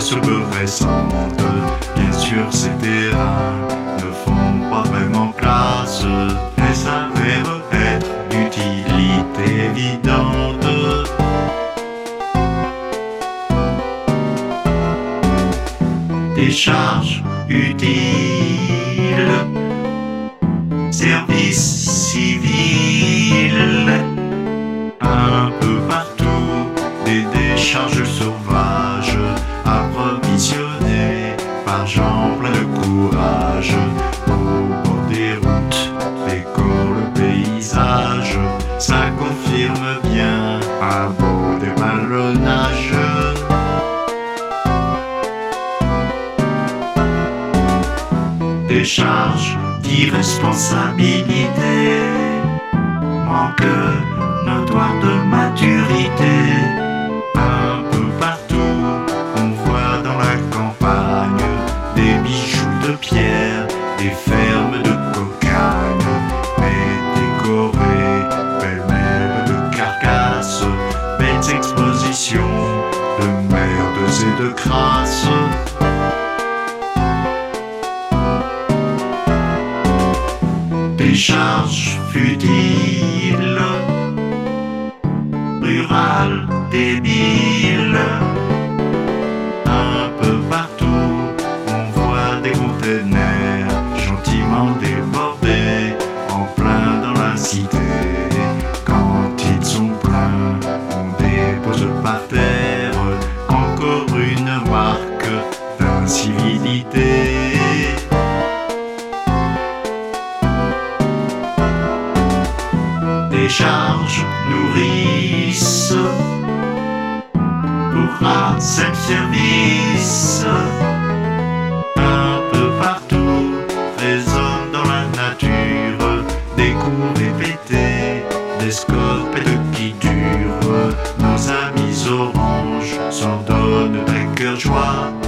espèces peu récentes. Bien sûr, ces terrains ne font pas vraiment classe, mais s'avèrent être d'utilité évidente. Décharges utiles, service civil, un peu partout, des décharges sauvages, approvisionnées par gens pleins de courage. Au bord des routes, décore le paysage, ça confirme bien un beau dévallonnage. Décharge d'irresponsabilité, manque notoire de maturité. Un peu partout, on voit dans la campagne des bijoux de pierre, des fermes de cocagne, mais décorées pêle-mêle de carcasses, belles expositions de merdes et de crasses. Décharges futiles, rurales débiles, un peu partout, on voit des conteneurs gentiment débordés, en plein dans la cité. Quand ils sont pleins, on dépose par terre encore une marque d'incivilité. Décharges nourrissent pour un seul service, un peu partout, résonnent dans la nature des coups répétés, des scopettes qui durent. Nos amis oranges s'en donnent d'un cœur joie.